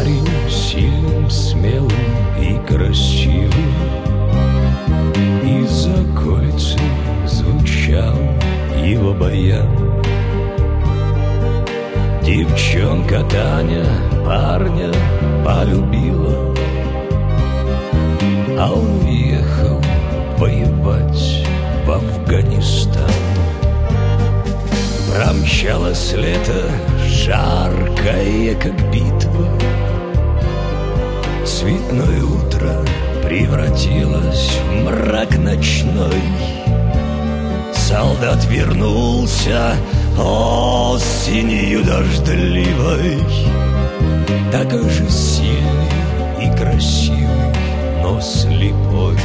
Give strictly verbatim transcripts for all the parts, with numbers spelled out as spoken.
парень сильным, смелым и красивым. Из околицы звучал его баян. Девчонка Таня парня полюбила, а он уехал воевать в Афганистан. Промчалось лето, жаркое, как битва. Цветное утро превратилось в мрак ночной. Солдат вернулся осенью дождливой, такой же сильный и красивый, но слепой.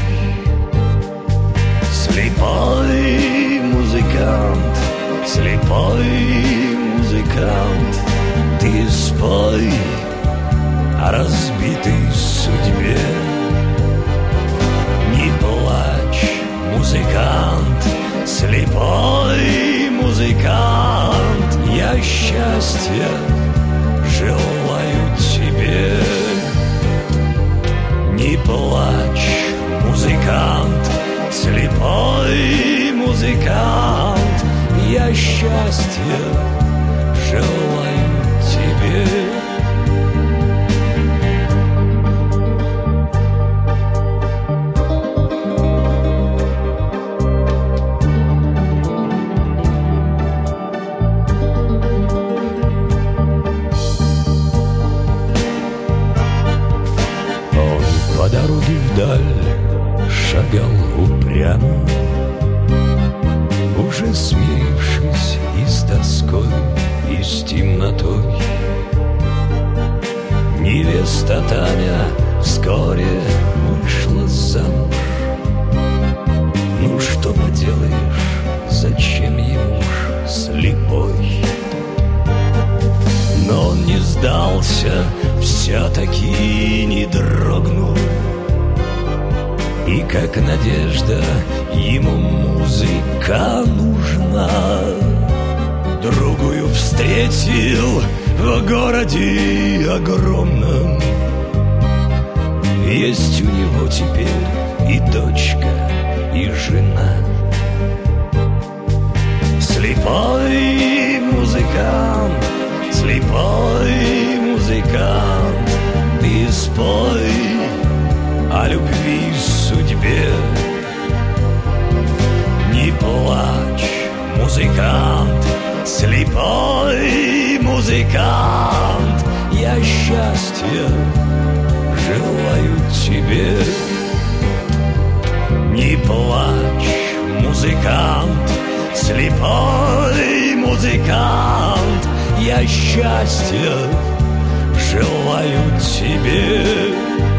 Слепой музыкант, слепой музыкант, ты спой о разбитой судьбе. Не плачь, музыкант, слепой музыкант, я счастья желаю тебе. Не плачь, музыкант, слепой музыкант, я счастья желаю тебе. По дороге вдаль шагал упрямо, уже смирившись и с тоской, и с темнотой. Невеста Таня вскоре вышла замуж. Ну что поделаешь, зачем ему ж слепой? Но он не сдался, все-таки не дрогнул. И как надежда ему музыка нужна. Другую встретил в городе огромном. Есть у него теперь и дочка, и жена. Слепой музыкант, слепой музыкант, ты спой о любви и судьбе. Не плачь, музыкант, слепой музыкант, я счастья желаю тебе. Не плачь, музыкант, слепой музыкант, я счастья желаю тебе.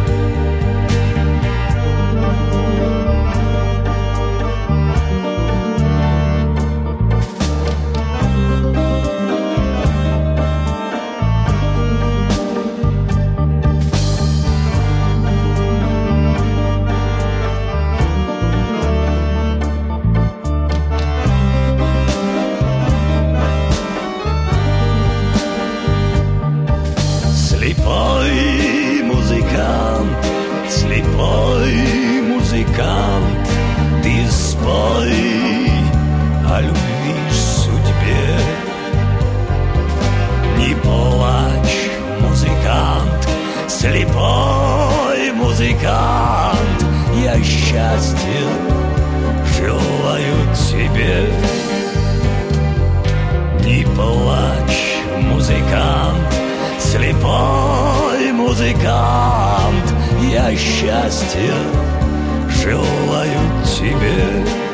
Слепой музыкант, слепой музыкант, ты спой о любви и судьбе. Не плачь, музыкант, слепой музыкант, я счастья желаю тебе. Не плачь, музыкант, слепой музыкант, я счастья желаю тебе.